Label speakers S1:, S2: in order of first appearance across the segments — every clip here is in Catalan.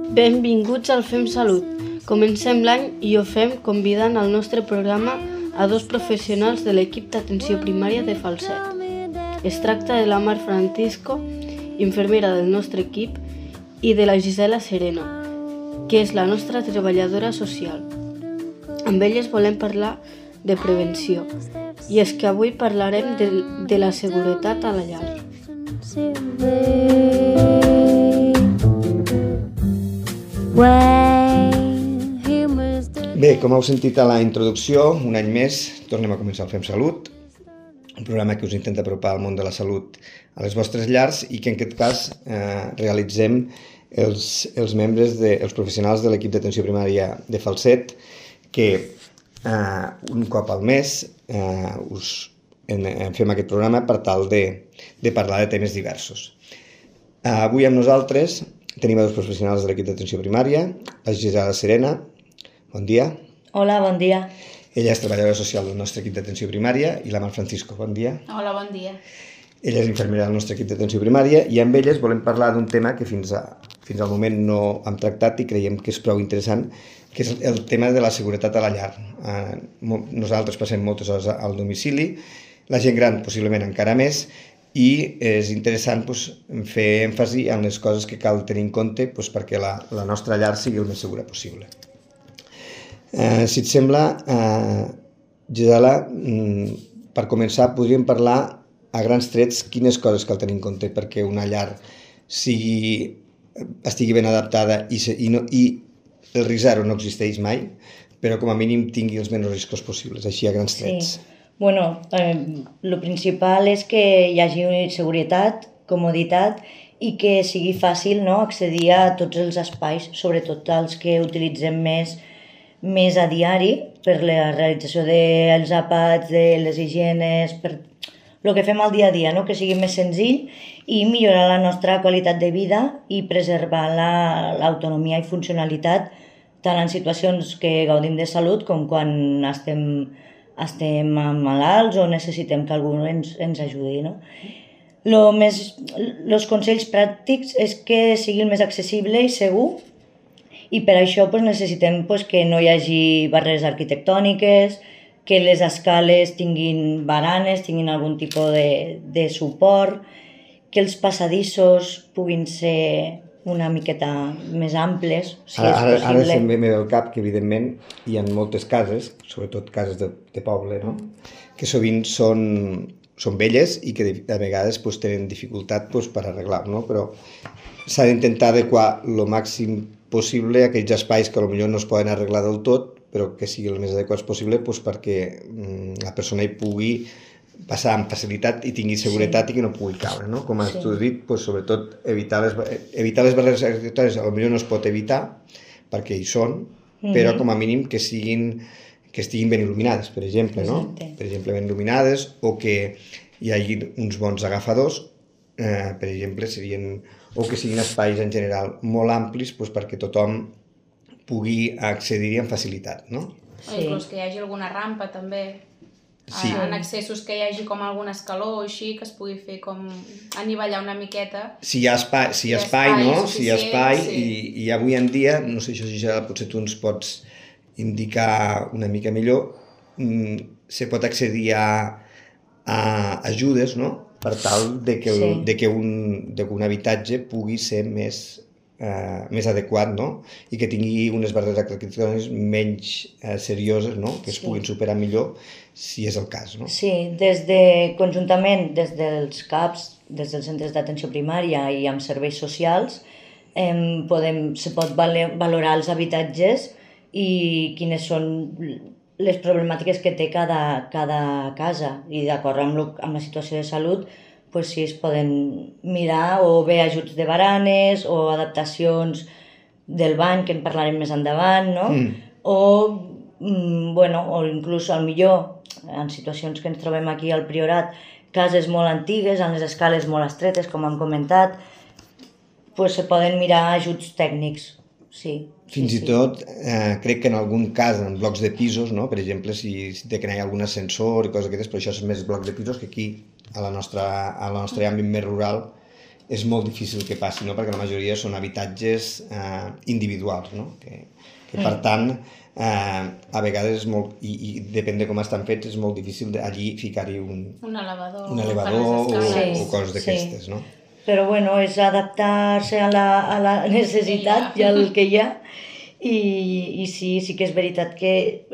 S1: Benvinguts al Fem Salut. Comencem l'any i ho fem convidant al nostre programa a dos professionals de l'equip d'atenció primària de Falset. Es tracta de la Mar Francisco, infermera del nostre equip, i de la Gisela Serena, que és la nostra treballadora social. Amb elles volem parlar de prevenció, i és que avui parlarem de la seguretat a la llar.
S2: Bé, com heu sentit a la introducció, un any més tornem a començar el Fem Salut, un programa que us intenta apropar al món de la salut a les vostres llars i que en aquest cas realitzem els membres, els professionals de l'equip d'atenció primària de Falset, que un cop al mes fem aquest programa per tal de parlar de temes diversos. Avui amb nosaltres tenim dos professionals de l'equip d'atenció primària, la Gisela Serena. Bon dia.
S3: Hola, bon dia.
S2: Ella és treballadora social del nostre equip d'atenció primària i la Mar Francisco. Bon dia.
S4: Hola, bon dia.
S2: Ella és infermera del nostre equip d'atenció primària i amb elles volem parlar d'un tema que fins al moment no hem tractat i creiem que és prou interessant, que és el tema de la seguretat a la llar. Nosaltres passem moltes hores al domicili, la gent gran possiblement encara més, i és interessant fer èmfasi en les coses que cal tenir en compte perquè la nostra llar sigui el més segura possible. Si et sembla, Gisela, per començar podríem parlar a grans trets quines coses cal tenir en compte perquè una llar estigui ben adaptada i el risc zero no existeix mai, però com a mínim tingui els menys riscos possibles, així a grans trets.
S3: Sí. Bueno, el principal és que hi hagi seguretat, comoditat i que sigui fàcil, no, accedir a tots els espais, sobretot els que utilitzem més a diari per la realització dels àpats, de les higienes, per el que fem al dia a dia, no? Que sigui més senzill i millorar la nostra qualitat de vida i preservar l'autonomia i funcionalitat tant en situacions que gaudim de salut com quan estem malalts o necessitem que algú ens ajudi, no? Els consells pràctics és que sigui el més accessible i segur i per això necessitem que no hi hagi barreres arquitectòniques, que les escales tinguin baranes, tinguin algun tipus de suport, que els passadissos puguin ser una miqueta més amples, si és possible.
S2: Ara se'm ve al cap que, evidentment, hi ha moltes cases, sobretot cases de poble, no? Que sovint són velles i que a vegades tenen dificultat per arreglar, no? Però s'ha d'intentar adequar el màxim possible a aquells espais que potser no es poden arreglar del tot, però que siguin el més adequats possible perquè la persona hi pugui passar amb facilitat i tingui seguretat i que no pugui caure, no? Com has dit, sobretot evitar les barreres arquitectòniques, potser no es pot evitar perquè hi són, però com a mínim que estiguin ben il·luminades, per exemple, no? Per exemple, ben il·luminades o que hi hagi uns bons agafadors, per exemple, o que siguin espais en general molt amplis perquè tothom pugui accedir-hi amb facilitat, no?
S4: O inclús que hi hagi alguna rampa també, en accessos que hi hagi com algun escaló o així, que es pugui fer com anivellar una miqueta. Si hi ha espai, no? Si hi ha espai, i avui en dia, no sé, això ja potser tu ens pots indicar una mica millor, se pot accedir a ajudes, no? Per tal que un habitatge pugui ser més adequat, no? I que tingui unes barreres arquitectòniques menys serioses, no? Que es puguin superar millor si és el cas, no?
S3: Sí, conjuntament des dels CAPs, des dels centres d'atenció primària i amb serveis socials, se pot valorar els habitatges i quines són les problemàtiques que té cada casa i d'acord amb la situació de salut si es poden mirar o bé ajuts de baranes o adaptacions del bany, que en parlarem més endavant, no? O inclús al millor en situacions que ens trobem aquí al Priorat, cases molt antigues, amb les escales molt estretes, com hem comentat, se poden mirar ajuts tècnics.
S2: Fins i tot, crec que en algun cas, en blocs de pisos, no? Per exemple, si té que anar algun ascensor i coses d'aquestes, però això és més blocs de pisos que aquí, al nostre àmbit més rural, és molt difícil que passi, no? Perquè la majoria són habitatges individuals, no? Que per tant, a vegades és molt, i depèn de com estan fets, és molt difícil allí ficar-hi un elevador o coses d'aquestes, no?
S3: Però bueno, és adaptar-se a la necessitat i al que hi ha, i sí que és veritat que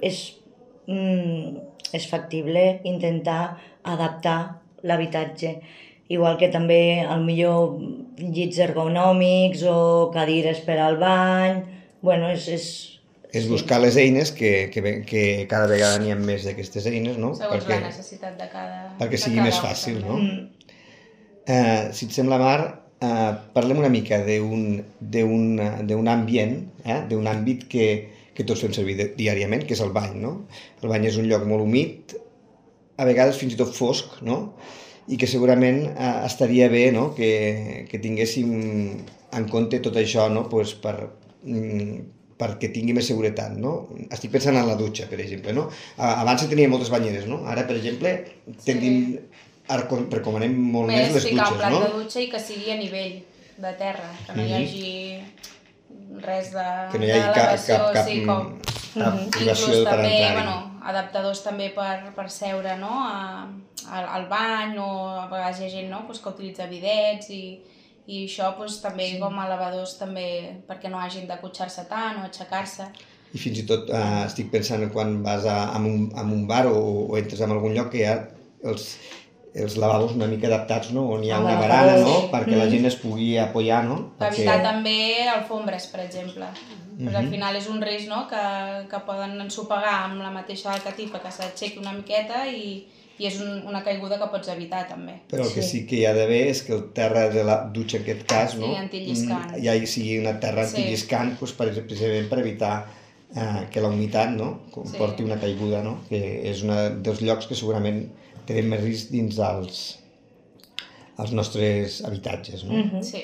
S3: és factible intentar adaptar l'habitatge, igual que també millor llits ergonòmics o cadires per al bany. Bueno,
S2: és buscar les eines, que cada vegada n'hi ha més d'aquestes eines, no?
S4: Segons la necessitat de cada...
S2: Perquè sigui més fàcil, no? Si et sembla, Mar, parlem una mica d'un ambient, d'un àmbit que tots fem servir diàriament, que és el bany, no? El bany és un lloc molt humit, a vegades fins i tot fosc, no? I que segurament estaria bé, no?, que tinguéssim en compte tot això, no?, pues perquè tingui més seguretat, no? Estic pensant en la dutxa, per exemple, no? Abans se tenia moltes banyeres, no? Ara, per exemple, recomanem molt més les dutxes, no?
S4: Més ficar un plat de dutxa i que sigui a nivell de terra, que no hi hagi res de...
S2: Que no hi hagi cap privació per entrar-hi.
S4: Adaptadors també per seure, no?, al bany, o a vegades hi ha gent, no?, que utilitza bidets i això també com a elevadors també perquè no hagin d'acotxar-se tant o aixecar-se.
S2: I fins i tot estic pensant quan vas a un bar o entres en algun lloc que hi ha els lavabos una mica adaptats, no?, on hi ha una barana, no?, perquè la gent es pugui apoyar, no?
S4: Per evitar també alfombres, per exemple. Perquè al final és un risc, no?, que poden ensopegar amb la mateixa catifa, que s'aixequi una miqueta i és una caiguda que pots evitar també.
S2: Però el que sí que hi ha d'haver és que el terra de la dutxa, en aquest cas, no?, ja sigui una terra antilliscant, precisament per evitar que la humitat, no?, comporti una caiguda, no?, que és un dels llocs que segurament tenen més risc dins els nostres habitatges, no?
S4: Sí.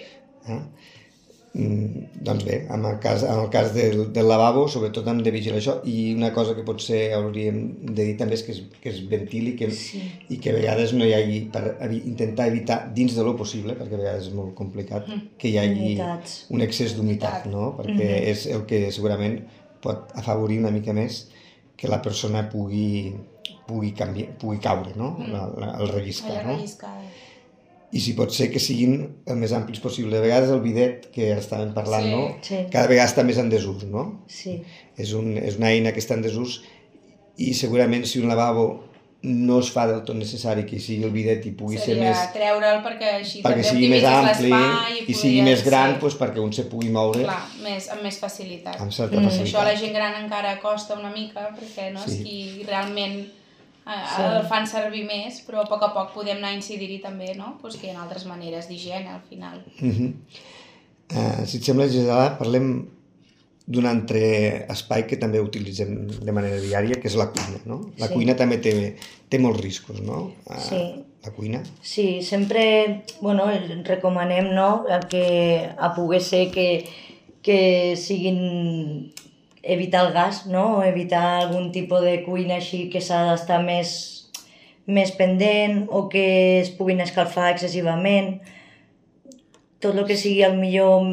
S2: Doncs bé, en el cas del lavabo, sobretot hem de vigilar això, i una cosa que potser hauríem de dir també és que es ventili i que a vegades no hi hagi, per intentar evitar dins de lo possible, perquè a vegades és molt complicat, que hi hagi un excés d'humitat, no? Perquè és el que segurament pot afavorir una mica més que la persona pugui caure, no? El relliscar, no? I si pot ser que siguin el més amplis possible. A vegades el bidet, que estàvem parlant, no? Cada vegada està més en desús, no? És una eina que està en desús i segurament si un lavabo no es fa del tot necessari que sigui el bidet i pugui ser més...
S4: Seria treure'l perquè
S2: sigui més ampli i sigui més gran perquè un se pugui moure...
S4: Clar, amb més facilitat.
S2: Amb certa facilitat.
S4: Això a la gent gran encara costa una mica perquè no és qui realment el fan servir més, però a poc podem anar a incidir-hi també, no? Que hi ha altres maneres d'higiene al final.
S2: Si et sembla, Gisela, parlem d'un altre espai que també utilitzem de manera diària, que és la cuina, no? La cuina també té molts riscos, no? La cuina.
S3: Sí, sempre recomanem, no?, a poder ser que siguin... evitar el gas, no?, evitar algun tipus de cuina així que s'ha d'estar més pendent o que es puguin escalfar excessivament. Tot el que sigui el millor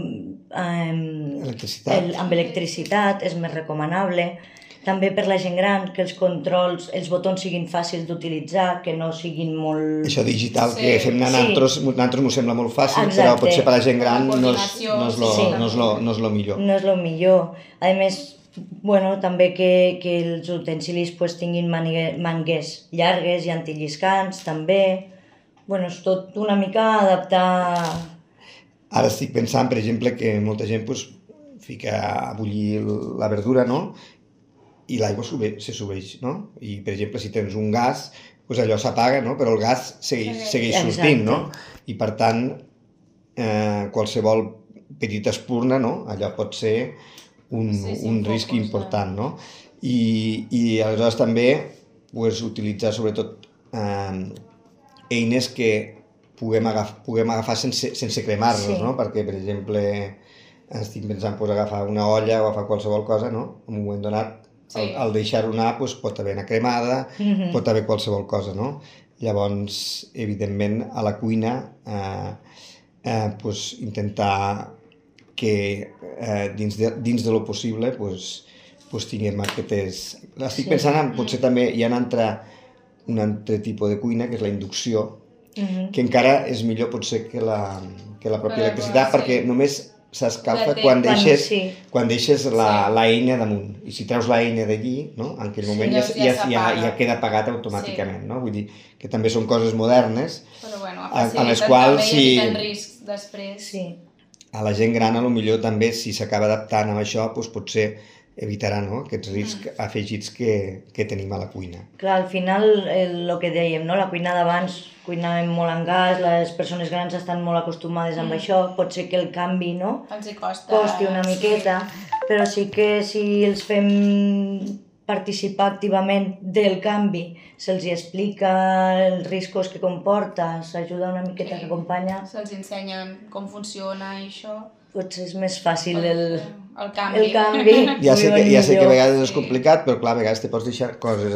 S3: amb electricitat és més recomanable. També per la gent gran, que els controls, els botons siguin fàcils d'utilitzar, que no siguin molt...
S2: Això digital que fem nosaltres m'ho sembla molt fàcil, però potser per la gent gran no és lo millor. No
S3: és lo millor. A més, també que els utensilis tinguin manguers llargues i antilliscants, també. És tot una mica adaptar...
S2: Ara estic pensant, per exemple, que molta gent fica a bullir la verdura, no?, i l'aigua se subeix, no? I, per exemple, si tens un gas, allò s'apaga, no?, però el gas segueix sortint, no? I, per tant, qualsevol petita espurna, no?, allò pot ser un risc important, no? I aleshores també utilitzar sobretot eines que puguem agafar sense cremar-nos, no? Perquè, per exemple, estic pensant agafar una olla o agafar qualsevol cosa, no? En un moment donat, al deixar-ho anar pot haver una cremada, pot haver qualsevol cosa, no? Llavors, evidentment, a la cuina intentar que dins de lo possible tinguem aquestes... Estic pensant en, potser també hi ha un altre tipus de cuina, que és la inducció, que encara és millor potser que la pròpia electricitat, perquè només s'escalfa quan deixes l'eina damunt. I si treus l'eina d'allí, en aquell moment ja queda apagat automàticament. Vull dir que també són coses modernes a les quals a la gent gran potser també, si s'acaba adaptant a això, potser evitarà aquests riscs afegits que tenim a la cuina.
S3: Clar, al final, el que dèiem, la cuina d'abans cuinàvem molt en gas, les persones grans estan molt acostumades amb això, pot ser que el canvi costi una miqueta, però sí que si els fem participar activament del canvi, se'ls explica els riscos que comporta, s'ajuda una miqueta, s'acompanya.
S4: Se'ls ensenya com funciona i això.
S3: Potser és més fàcil el
S4: canvi.
S2: Ja sé que a vegades és complicat, però clar, a vegades te pots deixar coses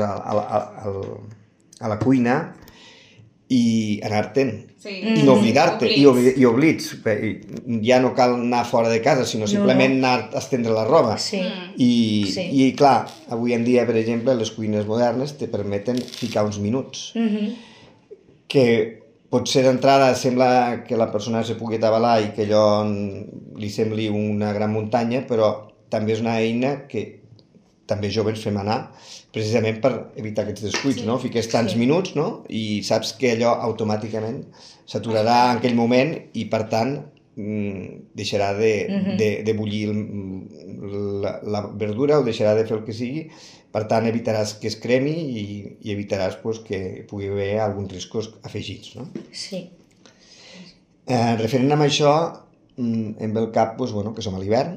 S2: a la cuina i anar-te'n, i no oblidar-te, i oblits. Ja no cal anar fora de casa, sinó simplement anar a estendre la roba. I clar, avui en dia, per exemple, les cuines modernes te permeten ficar uns minuts, que potser d'entrada sembla que la persona se pugui atabalar i que allò li sembli una gran muntanya, però també és una eina que també joves fem anar, precisament per evitar aquests descuits, Fiques tants minuts i saps que allò automàticament s'aturarà en aquell moment i, per tant, deixarà de bullir la verdura o deixarà de fer el que sigui. Per tant, evitaràs que es cremi i evitaràs que pugui haver alguns riscos afegits.
S3: Sí.
S2: Referent a això, em ve al cap que som a l'hivern,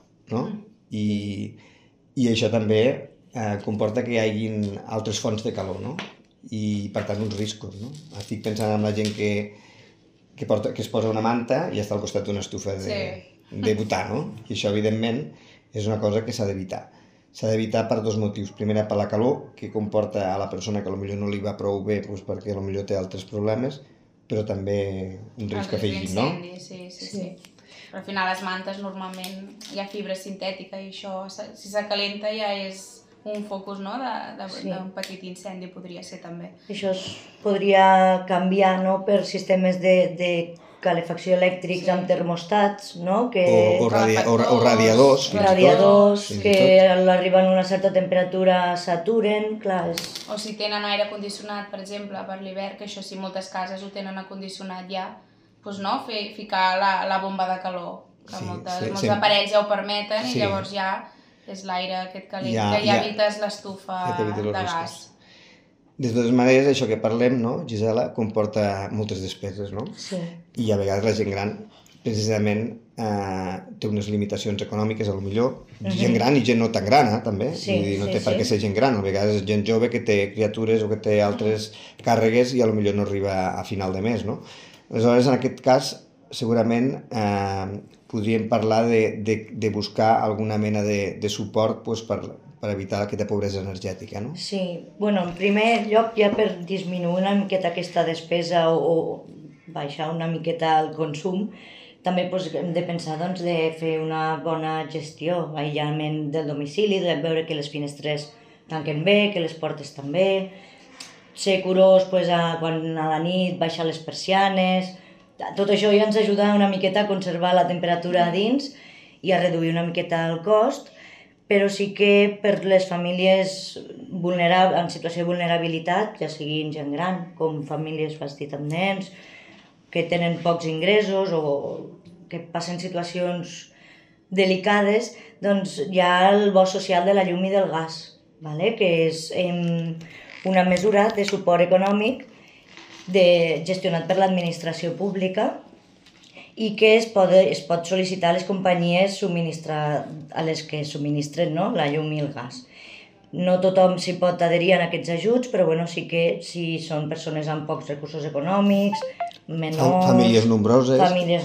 S2: i això també comporta que hi hagi altres fonts de calor, i per tant uns riscos. Estic pensant en la gent que es posa una manta i està al costat d'una estufa de butà, i això evidentment és una cosa que s'ha d'evitar. S'ha d'evitar per dos motius. Primer, per la calor que comporta a la persona que potser no li va prou bé perquè potser té altres problemes, però també un risc afegit, no?
S4: Sí. Però al final les mantes normalment hi ha fibra sintètica i això, si s'acalenta ja és un focus d'un petit incendi, podria ser també.
S3: Això es podria canviar per sistemes de calefacció elèctrics amb termostats,
S2: o radiadors.
S3: Radiadors que a l'arribar a una certa temperatura s'aturen, clar.
S4: O si tenen aire condicionat, per exemple, per l'hivern, que això sí, moltes cases ho tenen acondicionat ja, doncs ficar la bomba de calor, que molts aparells ja ho permeten i llavors ja és l'aire aquest calent, que ja evites l'estufa de gas.
S2: De totes maneres, això que parlem, Gisela, comporta moltes despeses,
S3: Sí.
S2: I a vegades la gent gran, precisament, té unes limitacions econòmiques, potser, gent gran i gent no tan gran, també, no té per què ser gent gran, a vegades és gent jove que té criatures o que té altres càrregues i potser no arriba a final de mes, Aleshores, en aquest cas, segurament podríem parlar de buscar alguna mena de suport per evitar aquesta pobresa energètica,
S3: Sí, en primer lloc, ja per disminuir una miqueta aquesta despesa o baixar una miqueta el consum, també hem de pensar de fer una bona gestió, aïllament del domicili, de veure que les finestres tanquen bé, que les portes també, ser curós quan a la nit baixar les persianes. Tot això ja ens ajuda una miqueta a conservar la temperatura a dins i a reduir una miqueta el cost, però sí que per les famílies en situació de vulnerabilitat, ja siguin gent gran, com famílies amb nens, que tenen pocs ingressos o que passen situacions delicades, doncs hi ha el bo social de la llum i del gas, que és una mesura de suport econòmic gestionat per l'administració pública i que es pot sol·licitar a les companyies a les que subministren la llum i el gas. No tothom s'hi pot adherir a aquests ajuts, però sí que si són persones amb pocs recursos econòmics, menors...
S2: Famílies nombroses,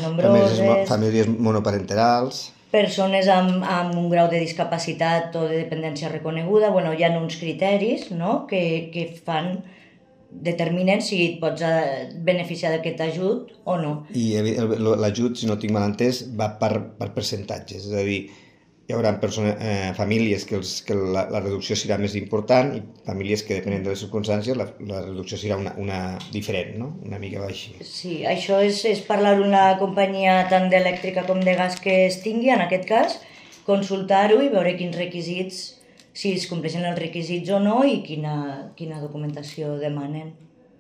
S3: famílies
S2: monoparenterals...
S3: Persones amb un grau de discapacitat o de dependència reconeguda, hi ha uns criteris que fan determinen si et pots beneficiar d'aquest ajut o no.
S2: I l'ajut, si no tinc mal entès, va per percentatges, és a dir, hi haurà famílies que la reducció serà més important i famílies que, depenent de les circumstàncies, la reducció serà una diferent, no? Una mica així.
S3: Sí, això és parlar amb la companyia tant d'elèctrica com de gas que es tingui, en aquest cas, consultar-ho i veure quins requisits, si es compleixen els requisits o no i quina documentació demanen.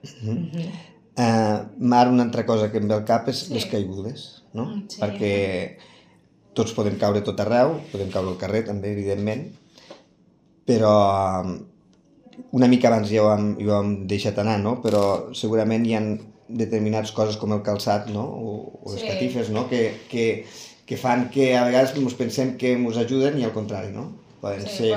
S2: Mar, una altra cosa que em ve al cap és les caigudes, no? Perquè tots podem caure tot arreu, podem caure al carrer també, evidentment, però una mica abans ja ho hem deixat anar, no? Però segurament hi ha determinades coses com el calçat, no? O les catifes, no? Que fan que a vegades ens pensem que ens ajuden i al contrari, no? Poden ser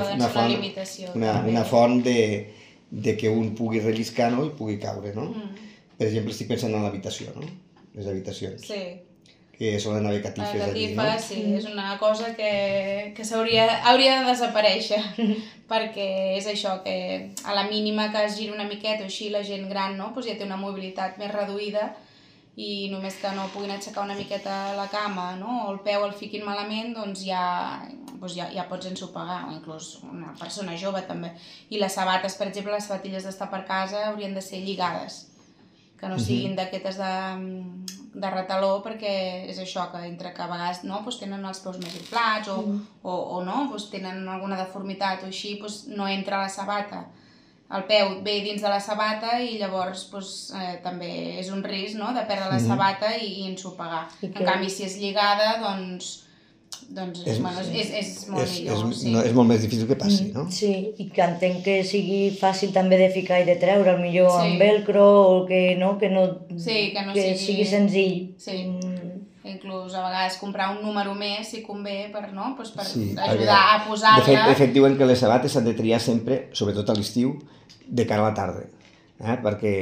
S2: una font de que un pugui relliscar, no? I pugui caure, no? Per exemple, estic pensant en l'habitació, no? Les habitacions. Sí. Que solen haver catifes allí, no?
S4: La catifa, sí, és una cosa que hauria de desaparèixer, perquè és això, que a la mínima que es giri una miqueta o així la gent gran, no? Pues ja té una mobilitat més reduïda i només que no puguin aixecar una miqueta la cama, no? O el peu el fiquin malament, doncs ja pots ensopegar, o inclús una persona jove també. I les sabates, per exemple, les sabatilles d'estar per casa haurien de ser lligades, que no siguin d'aquestes de retaló, perquè és això, que entre que a vegades tenen els peus més inflats o no, tenen alguna deformitat o així, no entra la sabata. El peu ve dins de la sabata i llavors també és un risc de perdre la sabata i ensopegar. En canvi, si és lligada, doncs és molt millor.
S2: És molt més difícil que passi, no?
S3: Sí, i que entenc que sigui fàcil també de ficar i de treure, millor amb velcro o que sigui senzill.
S4: Sí, inclús a vegades comprar un número més si convé per ajudar a posar-la.
S2: De fet, diuen que les sabates s'han de triar sempre, sobretot a l'estiu, de cara a la tarda. Perquè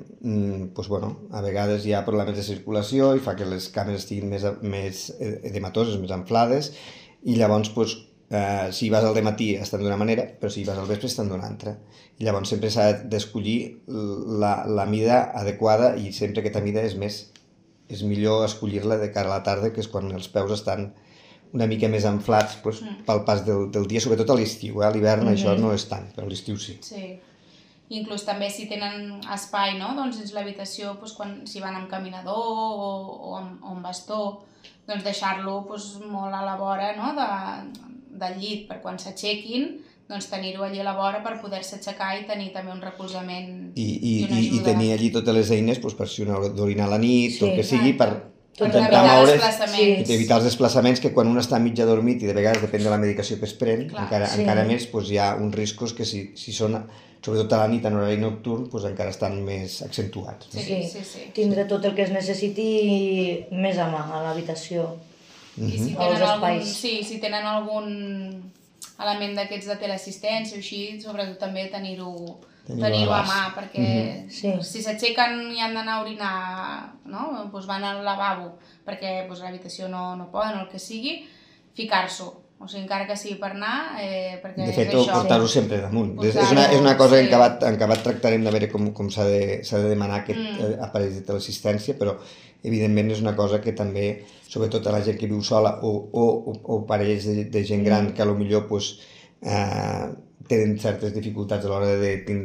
S2: a vegades hi ha problemes de circulació i fa que les cames estiguin més edematoses, més inflades, i llavors si vas al dematí estan d'una manera, però si vas al vespre estan d'una altra. I llavors sempre s'ha d'escollir la mida adequada, i sempre aquesta mida és millor escollir-la de cara a la tarda, que és quan els peus estan una mica més inflats pel pas del dia, sobretot a l'estiu. A l'hivern això no és tant, però a l'estiu sí.
S4: Inclús també si tenen espai, doncs dins l'habitació, si van amb caminador o amb bastó, doncs deixar-lo molt a la vora del llit, per quan s'aixequin, doncs tenir-ho allí a la vora per poder-se aixecar i tenir també un recolzament i una ajuda.
S2: I tenir allí totes les eines per si un ha d'orinar a la nit o el que sigui, per
S4: intentar moure's
S2: i evitar els desplaçaments, que quan un està mig adormit i de vegades depèn de la medicació que es pren, encara més hi ha uns riscos que si són sobretot a la nit en horari nocturn, encara estan més accentuats.
S3: Sí. Tindre tot el que es necessiti més a mà a l'habitació, als espais.
S4: Si tenen algun element d'aquests de teleassistència o així, sobretot també tenir-ho a mà, perquè si s'aixequen i han d'anar a orinar, van al lavabo perquè a l'habitació no poden o el que sigui, ficar-s'ho. O sigui, encara que sigui per anar, perquè
S2: de fet, portar-ho sempre damunt. És una cosa que en acabat tractarem de veure com s'ha de demanar aquest aparell de teleassistència, però evidentment és una cosa que també, sobretot a la gent que viu sola o parelles de gent gran que potser tenen certes dificultats a l'hora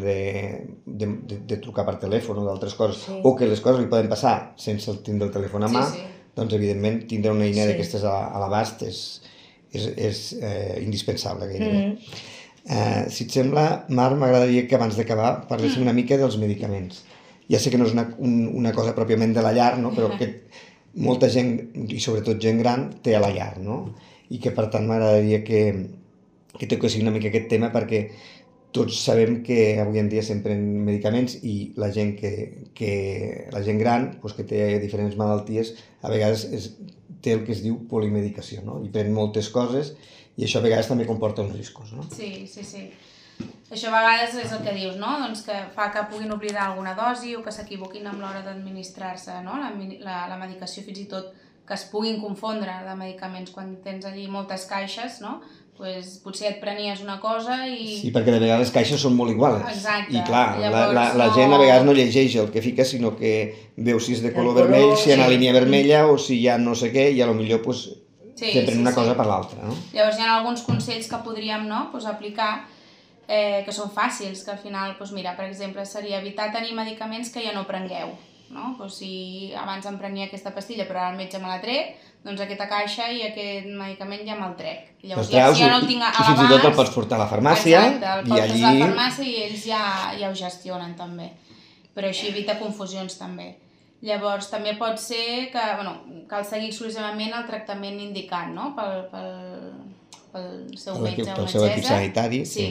S2: de trucar per telèfon o d'altres coses, o que les coses li poden passar sense tindre el telèfon a mà, doncs evidentment tindre una eina d'aquestes a l'abast és indispensable gairebé. Si et sembla, Marc, m'agradaria que abans d'acabar parléssim una mica dels medicaments. Ja sé que no és una cosa pròpiament de la llar, però que molta gent, i sobretot gent gran, té a la llar, i que per tant m'agradaria que toquessin una mica aquest tema, perquè tots sabem que avui en dia s'empren medicaments i la gent gran, que té diferents malalties, a vegades té el que es diu polimedicació, i pren moltes coses i això a vegades també comporta uns riscos.
S4: Sí. Això a vegades és el que dius, doncs que fa que puguin oblidar alguna dosi o que s'equivoquin amb l'hora d'administrar-se la medicació, fins i tot que es puguin confondre de medicaments quan tens allí moltes caixes, potser et prenies una cosa i...
S2: Sí, perquè de vegades les caixes són molt iguals.
S4: Exacte.
S2: I clar, la gent a vegades no llegeix el que fica, sinó que veu si és de color vermell, si hi ha una línia vermella o si hi ha no sé què, i potser pues, te pren una cosa per l'altra. No?
S4: Llavors hi ha alguns consells que podríem aplicar que són fàcils, que al final, mira, per exemple, seria evitar tenir medicaments que ja no prengueu. No? Si abans em prenia aquesta pastilla però ara el metge me la trec, doncs aquesta caixa i aquest medicament ja me'l trec. Llavors ja no el tinc a l'abast...
S2: I fins i tot el pots portar a la farmàcia.
S4: Exacte, el portes a la farmàcia i ells ja ho gestionen també. Però així evita confusions també. Llavors també pot ser que cal seguir exclusivament el tractament indicat, no? Pel seu metge o
S2: pel seu equip sanitari.
S4: Sí.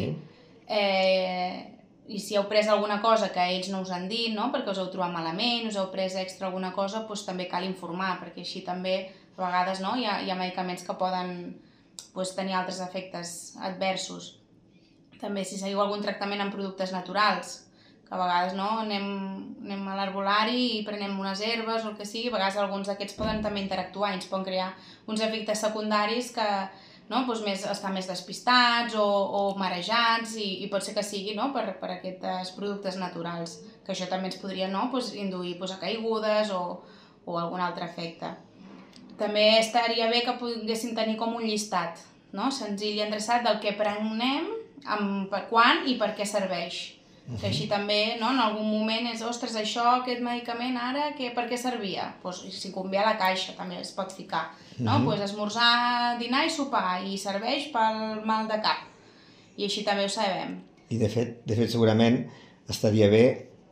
S4: I si heu pres alguna cosa que ells no us han dit, no? Perquè us heu trobat malament, us heu pres extra alguna cosa, doncs també cal informar, perquè així també a vegades hi ha medicaments que poden tenir altres efectes adversos. També si seguiu algun tractament amb productes naturals, que a vegades anem a l'herbolari i prenem unes herbes o el que sigui, a vegades alguns d'aquests poden també interactuar i ens poden crear uns efectes secundaris que estar més despistats o marejats i pot ser que sigui per aquests productes naturals, que això també ens podria induir a caigudes o algun altre efecte. També estaria bé que poguéssim tenir com un llistat senzill i endreçat del que prenem, quan i per què serveix. Que així també en algun moment és, ostres, aquest medicament ara per què servia? Si convé a la caixa també es pot ficar. Esmorzar, dinar i sopar i serveix pel mal de cap. I així també ho sabem.
S2: I de fet segurament estaria bé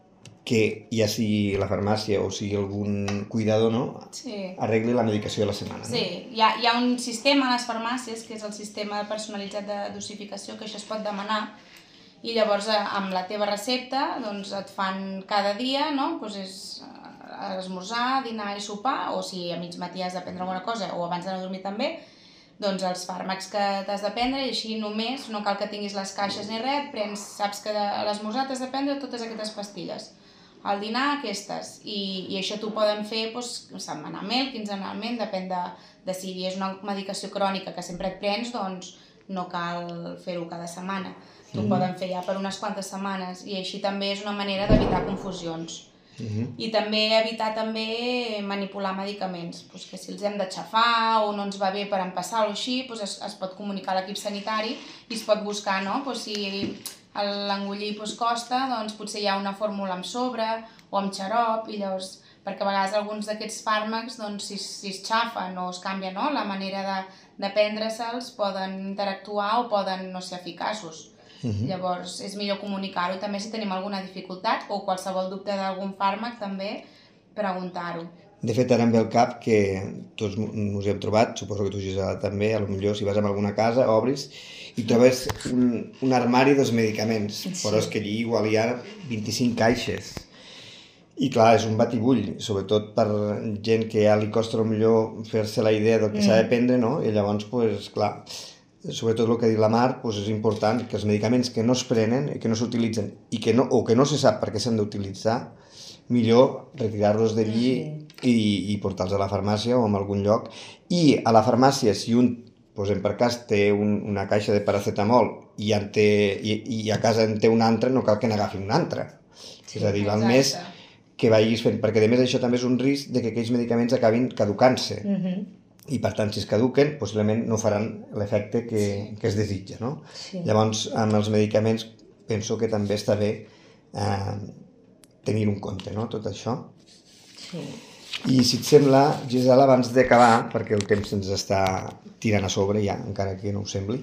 S2: que ja sigui la farmàcia o sigui algun cuidador arregli la medicació de la setmana.
S4: Sí, hi ha un sistema a les farmàcies que és el sistema personalitzat de dosificació, que això es pot demanar i llavors amb la teva recepta et fan cada dia, és esmorzar, dinar i sopar, o si a mig matí has de prendre alguna cosa o abans d'anar a dormir també, doncs els fàrmacs que t'has de prendre i així només, no cal que tinguis les caixes ni res, saps que a l'esmorzar t'has de prendre totes aquestes pastilles, al dinar aquestes, i això t'ho poden fer setmanalment, quinzenalment, depèn de si és una medicació crònica que sempre et prens, doncs no cal fer-ho cada setmana. T'ho poden fer ja per unes quantes setmanes i així també és una manera d'evitar confusions. I també evitar manipular medicaments, que si els hem d'aixafar o no ens va bé per empassar o així, es pot comunicar a l'equip sanitari i es pot buscar, si l'engollir costa, doncs potser hi ha una fórmula amb sobre o amb xarop, i llavors, perquè a vegades alguns d'aquests fàrmacs, si es xafen o es canvia la manera de prendre-se'ls, poden interactuar o poden no ser eficaços. Llavors és millor comunicar-ho, també si tenim alguna dificultat o qualsevol dubte d'algun fàrmac també preguntar-ho.
S2: De fet ara em ve al cap que tots ens hem trobat, suposo que tu Gisela també, potser si vas a alguna casa obris i trobes un armari dels medicaments, però és que allí igual hi ha 25 caixes i clar, és un batibull, sobretot per gent que ja li costa millor fer-se la idea del que s'ha de prendre, i llavors, clar, sobretot el que ha dit la Mar, és important que els medicaments que no es prenen i que no s'utilitzen o que no se sap per què s'han d'utilitzar, millor retirar-los d'allí i portar-los a la farmàcia o a algun lloc. I a la farmàcia, si un, posem per cas, té una caixa de paracetamol i a casa en té una altra, no cal que n'agafi una altra. És a dir, val més que vagis fent, perquè a més això també és un risc de que aquells medicaments acabin caducant-se. I per tant, si es caduquen, possiblement no faran l'efecte que es desitja, no? Llavors, amb els medicaments penso que també està bé tenir un compte, no?, tot això. I si et sembla, Gisela, abans d'acabar, perquè el temps ens està tirant a sobre ja, encara que no ho sembli,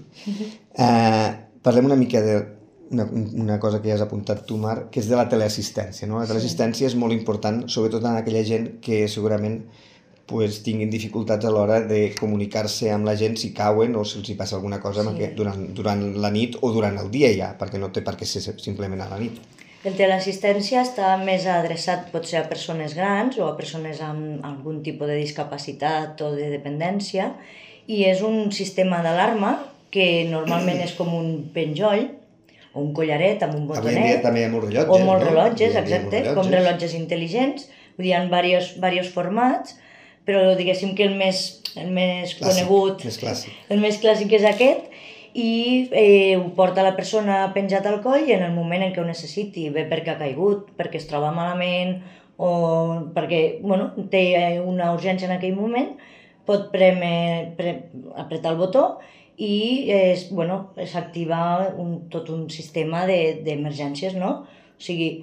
S2: parlem una mica d'una cosa que ja has apuntat tu, Mar, que és de la teleassistència, no? La teleassistència és molt important, sobretot en aquella gent que segurament tinguin dificultats a l'hora de comunicar-se amb la gent si cauen o si els hi passa alguna cosa durant la nit o durant el dia ja, perquè no té per què ser simplement a la nit.
S3: El teleassistència està més adreçat potser a persones grans o a persones amb algun tipus de discapacitat o de dependència i és un sistema d'alarma que normalment és com un penjoll o un collaret amb un botonet.
S2: Avui en dia també hi ha molts rellotges.
S3: O molts rellotges, exacte, com rellotges intel·ligents. Hi ha diversos formats, però diguéssim que el més conegut, el més clàssic és aquest, i ho porta la persona penjat al coll i en el moment en què ho necessiti, bé perquè ha caigut, perquè es troba malament o perquè té una urgència en aquell moment, pot apretar el botó i s'activa tot un sistema d'emergències, no? O sigui,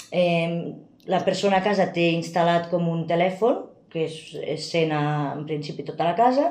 S3: la persona a casa té instal·lat com un telèfon que es sent en principi tota la casa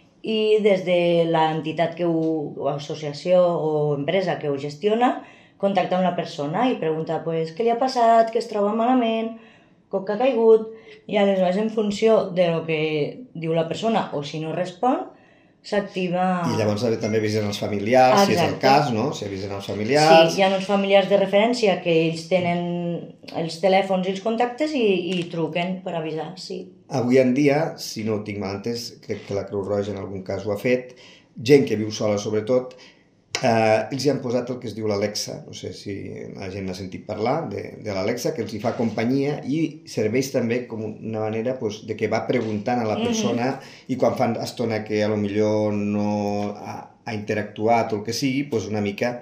S3: i des de l'entitat o associació o empresa que ho gestiona contacta amb la persona i pregunta què li ha passat, que es troba malament, com que ha caigut, i aleshores en funció del que diu la persona o si no respon s'activa...
S2: I llavors també avisen els familiars, si és el cas, no? Si avisen els familiars...
S3: Sí, hi ha uns familiars de referència que ells tenen els telèfons i els contactes i truquen per avisar, sí.
S2: Avui en dia, si no ho tinc mal entès, crec que la Creu Roja en algun cas ho ha fet, gent que viu sola sobretot, ells hi han posat el que es diu l'Alexa, no sé si la gent ha sentit parlar de l'Alexa, que els hi fa companyia i serveix també com una manera de que va preguntant a la persona i quan fan estona que potser no ha interactuat o el que sigui, una mica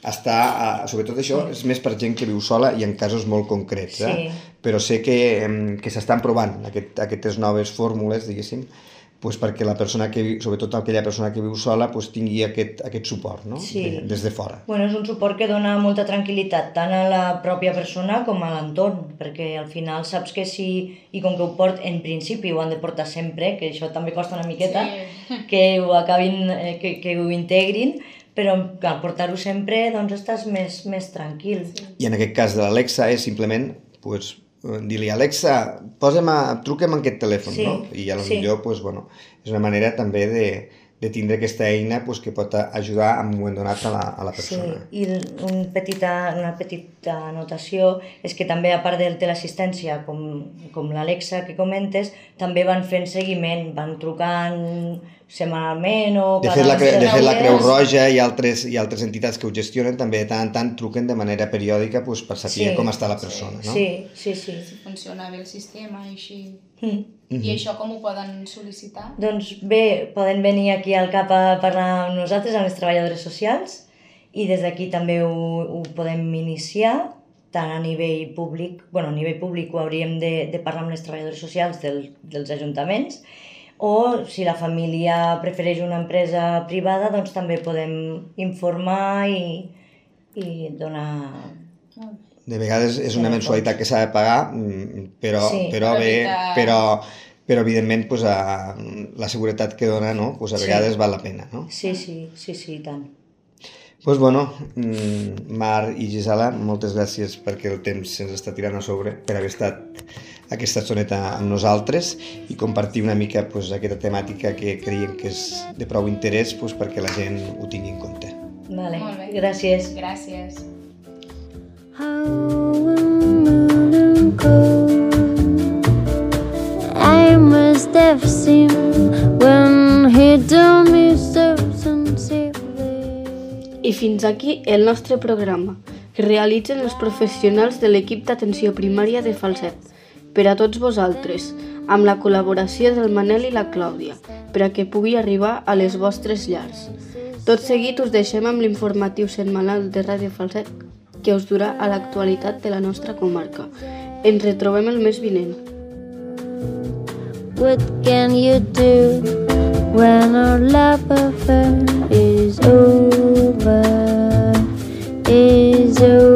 S2: està... Sobretot això és més per gent que viu sola i en casos molt concrets, però sé que s'estan provant aquestes noves fórmules, diguéssim, perquè la persona sobretot aquella persona que viu sola, tingui aquest suport, no? Des de fora.
S3: És un suport que dona molta tranquil·litat tant a la pròpia persona com a l'entorn, perquè al final saps que sí, i com que ho en principi ho han de portar sempre, que això també costa una miqueta, que ho acabin, que ho integrin, però al portar-ho sempre estàs més tranquil.
S2: I en aquest cas de l'Alexa és simplement dir-li, Alexa, truquem en aquest telèfon, no? I potser és una manera també de tindre aquesta eina que pot ajudar en un moment donat a la persona.
S3: Sí, i una petita anotació és que també, a part del teleassistència, com l'Alexa que comentes, també van fent seguiment, van trucant setmanalment o
S2: cada mes. De fet, la Creu Roja i altres entitats que ho gestionen també de tant en tant truquen de manera periòdica per saber com està la persona, no?
S3: Sí.
S4: Si funciona bé el sistema i així. I això com ho poden sol·licitar?
S3: Doncs bé, poden venir aquí al CAP a parlar amb nosaltres, amb les treballadores socials, i des d'aquí també ho podem iniciar, tant a nivell públic, a nivell públic ho hauríem de parlar amb les treballadores socials dels ajuntaments, o si la família prefereix una empresa privada, doncs també podem informar i donar...
S2: De vegades és una mensualitat que s'ha de pagar, però evidentment la seguretat que dona a vegades val la pena, no?
S3: Sí, i tant.
S2: Doncs Mar i Gisela, moltes gràcies perquè el temps se'ns està tirant a sobre, per haver estat aquesta estoneta amb nosaltres i compartir una mica aquesta temàtica que creiem que és de prou interès perquè la gent ho tingui en compte.
S3: Vale, gràcies.
S4: Gràcies.
S1: I must have seen when he told me so sincerely. I fins aquí el nostre programa, que realitzen els professionals de l'equip d'atenció primària de Falset, per a tots vosaltres, amb la col·laboració del Manel i la Clàudia, per a que pugui arribar a les vostres llars. Tot seguit us deixem amb l'informatiu setmanal de Ràdio Falset, que us durà a l'actualitat de la nostra comarca. Ens retrobem el mes vinent. What can you do when our love affair is over?